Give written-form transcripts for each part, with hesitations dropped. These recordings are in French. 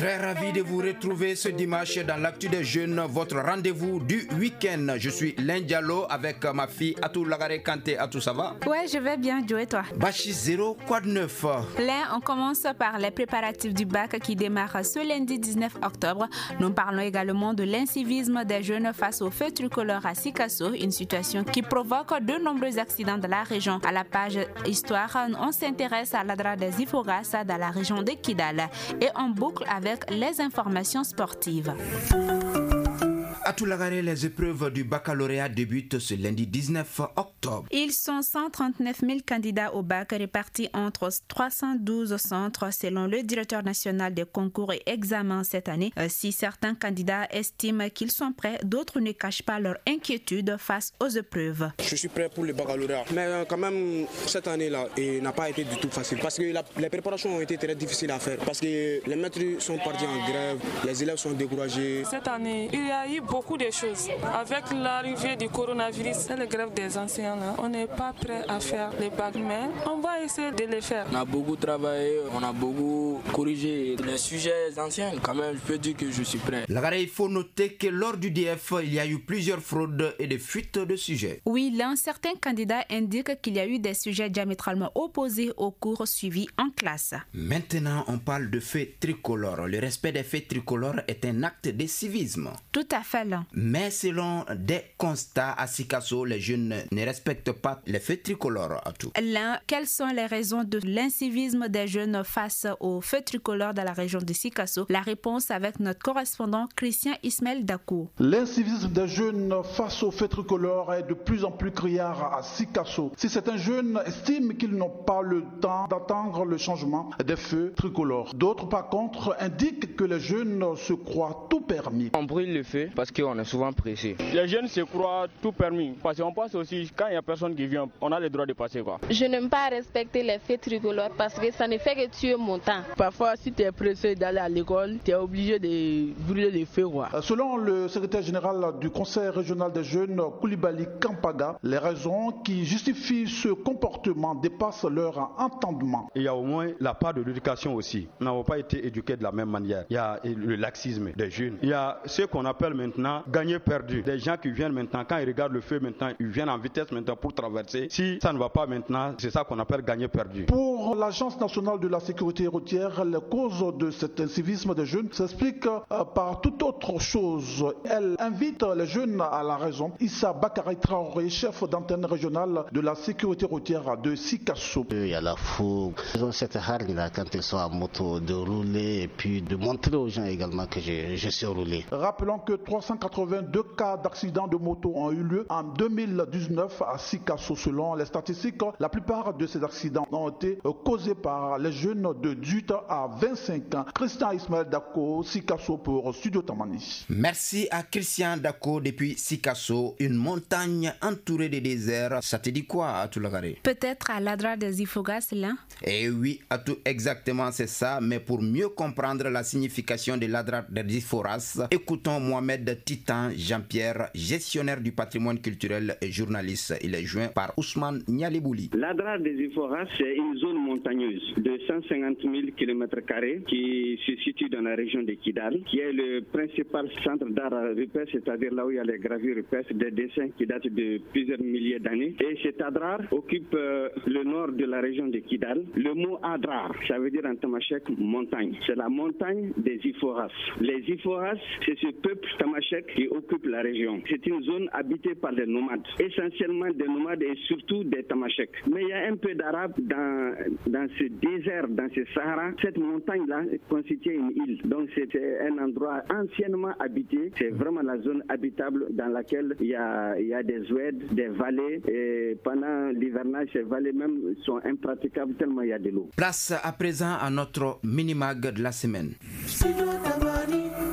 Très ravi de vous retrouver ce dimanche dans l'actu des jeunes, votre rendez-vous du week-end. Je suis Len Diallo avec ma fille Atou Lagare Kanté. Atou, ça va? Ouais, je vais bien, Joe, et toi? Bachi 0, quoi de neuf? Len, on commence par les préparatifs du bac qui démarrent ce lundi 19 octobre. Nous parlons également de l'incivisme des jeunes face au feu tricolore à Sikasso, une situation qui provoque de nombreux accidents dans la région. À la page Histoire, on s'intéresse à l'adra des Ifogas dans la région de Kidal et on boucle avec les informations sportives. À Toulagare, les épreuves du baccalauréat débutent ce lundi 19 octobre. Ils sont 139 000 candidats au bac répartis entre 312 centres selon le directeur national des concours et examens cette année. Si certains candidats estiment qu'ils sont prêts, d'autres ne cachent pas leur inquiétude face aux épreuves. Je suis prêt pour le baccalauréat, mais quand même cette année-là, il n'a pas été du tout facile parce que les préparations ont été très difficiles à faire parce que les maîtres sont partis en grève, les élèves sont découragés. Cette année, il y a eu beaucoup de choses. Avec l'arrivée du coronavirus et la grève des enseignants, là, on n'est pas prêt à faire les bacs, mais on va essayer de les faire. On a beaucoup travaillé, on a beaucoup corrigé les sujets anciens. Quand même, je peux dire que je suis prêt. Lagare, il faut noter que lors du DF, il y a eu plusieurs fraudes et des fuites de sujets. Oui, l'un certain candidat indique qu'il y a eu des sujets diamétralement opposés aux cours suivis en classe. Maintenant, on parle de faits tricolores. Le respect des faits tricolores est un acte de civisme. Tout à fait, là. Mais selon des constats à Sikasso, les jeunes ne respectent pas les feux tricolores à tout. L'un, quelles sont les raisons de l'incivisme des jeunes face aux feux tricolores dans la région de Sikasso? La réponse avec notre correspondant Christian Ismaël Dakou. L'incivisme des jeunes face aux feux tricolores est de plus en plus criard à Sikasso. Si certains jeunes estiment qu'ils n'ont pas le temps d'attendre le changement des feux tricolores, d'autres par contre indiquent que les jeunes se croient tout permis. On brûle le feu parce qu'on est souvent pressé. Les jeunes se croient tout permis parce qu'on passe aussi, quand il n'y a personne qui vient, on a le droit de passer quoi. Je n'aime pas respecter les feux tricolores parce que ça ne fait que tuer mon temps. Parfois, si tu es pressé d'aller à l'école, tu es obligé de brûler les feux quoi. Selon le secrétaire général du Conseil régional des jeunes, Koulibaly Kampaga, les raisons qui justifient ce comportement dépassent leur entendement. Il y a au moins la part de l'éducation aussi. Nous n'avons pas été éduqués de la même manière. Il y a le laxisme des jeunes. Il y a ce qu'on appelle maintenant gagner perdu. Des gens qui viennent maintenant, quand ils regardent le feu maintenant, ils viennent en vitesse maintenant pour traverser. Si ça ne va pas maintenant, c'est ça qu'on appelle gagner perdu. Pour l'Agence nationale de la sécurité routière, les causes de cet incivisme des jeunes s'expliquent par toute autre chose. Elle invite les jeunes à la raison. Issa Bakary Traoré, chef d'antenne régionale de la sécurité routière de Sikasso. Il y a la fougue. Ils ont cette hargne-là quand ils sont en moto de rouler et puis de montrer aux gens également que je sais rouler. Rappelons que 382 cas d'accidents de moto ont eu lieu en 2019 à Sikasso. Selon les statistiques, la plupart de ces accidents ont été causés par les jeunes de 18 à 25 ans. Christian Ismaël Dako, Sikasso pour Studio Tamani. Merci à Christian Dako depuis Sikasso, une montagne entourée de déserts. Ça te dit quoi à Toulagare? Peut-être à l'adra des Ifogas, là? Eh oui, à tout exactement c'est ça. Mais pour mieux comprendre la signification de l'adra des Iforas, écoutons Mohamed Titan Jean-Pierre, gestionnaire du patrimoine culturel et journaliste. Il est joint par Ousmane Nialibouli. L'adra des Iforas, c'est une zone montagneuse de 150 000 km² qui se situe dans la région de Kidal, qui est le principal centre d'art rupestre, c'est-à-dire là où il y a les gravures rupestres, des dessins qui datent de plusieurs milliers d'années. Et cet adrar occupe le nord de la région de Kidal. Le mot adrar, ça veut dire en tamashek montagne. C'est la montagne des Iforas. Les Iforas, c'est ce peuple tamashek qui occupe la région. C'est une zone habitée par des nomades, essentiellement des nomades et surtout des tamashek. Mais il y a un peu d'arabe dans ce désert, dans ce Sahara. Cette montagne-là constitue une île. Donc c'est un endroit anciennement habité. C'est vraiment la zone habitable dans laquelle il y a des oueds, des vallées. Et pendant l'hivernage, ces vallées même sont impraticables tellement il y a de l'eau. Place à présent à notre mini-mag de la semaine.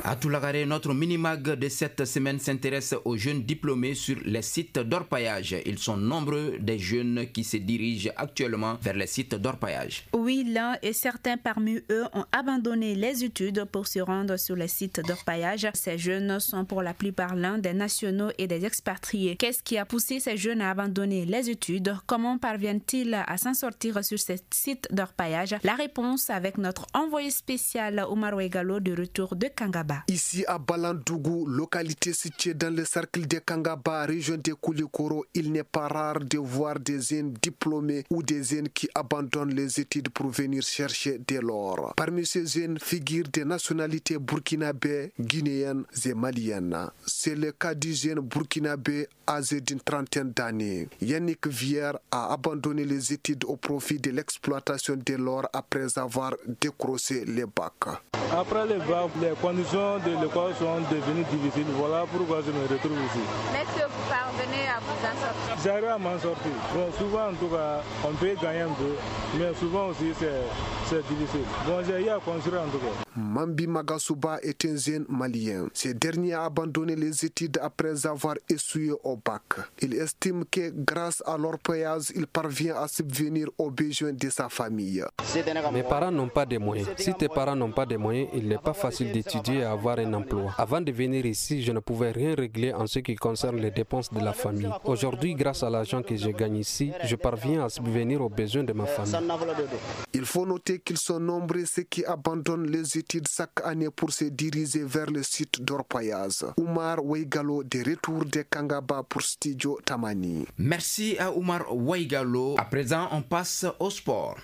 À Toulagaré, notre mini-mag de cette semaine s'intéresse aux jeunes diplômés sur les sites d'orpaillage. Ils sont nombreux des jeunes qui se dirigent actuellement vers les sites d'orpaillage. Oui, l'un et certains parmi eux ont abandonné les études pour se rendre sur les sites d'orpaillage. Ces jeunes sont pour la plupart l'un des nationaux et des expatriés. Qu'est-ce qui a poussé ces jeunes à abandonner les études? Comment parviennent-ils à s'en sortir sur ces sites d'orpaillage? La réponse avec notre envoyé spécial Omar Weigalo de retour de Kangaba. Ici à Balandougou, localité située dans le cercle de Kangaba, région de Koulikoro, il n'est pas rare de voir des jeunes diplômés ou des jeunes qui abandonnent les études pour venir chercher de l'or. Parmi ces jeunes figurent des nationalités burkinabé, guinéennes et maliennes. C'est le cas du jeune burkinabé âgé d'une trentaine d'années. Yannick Vier a abandonné les études au profit de l'exploitation de l'or après avoir décroché les bacs. Après les bacs, les conditions de l'école sont devenues difficiles. Voilà pourquoi je me retrouve ici. Mais est-ce que vous parvenez à vous en sortir? J'arrive à m'en sortir. Bon, souvent, en tout cas, on peut gagner un peu, mais souvent aussi, c'est difficile. Bon, j'ai eu à construire en tout cas. Mambi Magasuba est un jeune malien. Ce dernier a abandonné les études après avoir essuyé au bac. Il estime que grâce à l'orpaillage, il parvient à subvenir aux besoins de sa famille. Mes parents n'ont pas de moyens. Si tes parents n'ont pas de moyens, il n'est pas facile d'étudier et avoir un emploi. Avant de venir ici, je ne pouvais rien régler en ce qui concerne les dépenses de la famille. Aujourd'hui, grâce à l'argent que je gagne ici, je parviens à subvenir aux besoins de ma famille. Il faut noter qu'ils sont nombreux ceux qui abandonnent les études chaque année pour se diriger vers le site d'orpaillage. Oumar Weigalo de retour de Kangaba pour Studio Tamani. Merci à Oumar Weigalo. À présent, on passe au sport.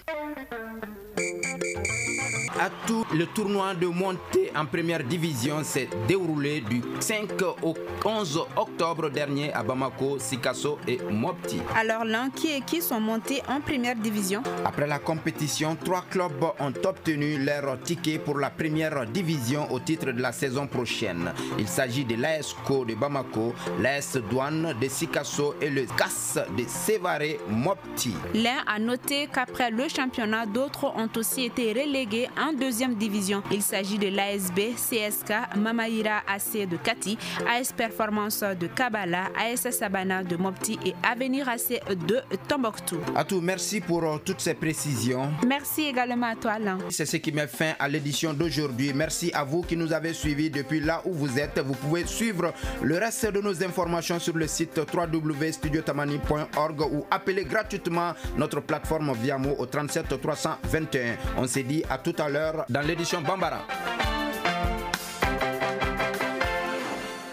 À tout, le tournoi de montée en première division s'est déroulé du 5 au 11 octobre dernier à Bamako, Sikasso et Mopti. Alors l'un qui sont montés en première division. Après la compétition, 3 clubs ont obtenu leur ticket pour la première division au titre de la saison prochaine. Il s'agit de l'ASCO de Bamako, l'AS Douane de Sikasso et le CAS de Sévaré Mopti. L'un a noté qu'après le championnat, d'autres ont aussi été relégués en deuxième division. Il s'agit de l'ASB, CSK, Mamaïra AC de Kati, AS Performance de Kabala, AS Sabana de Mopti et Avenir AC de Tombouctou. Atou, merci pour toutes ces précisions. Merci également à toi, Alain. C'est ce qui met fin à l'édition d'aujourd'hui. Merci à vous qui nous avez suivis depuis là où vous êtes. Vous pouvez suivre le reste de nos informations sur le site www.studiotamani.org ou appeler gratuitement notre plateforme Viamo au 37 321. On s'est dit à tout à l'heure dans l'édition Bambara.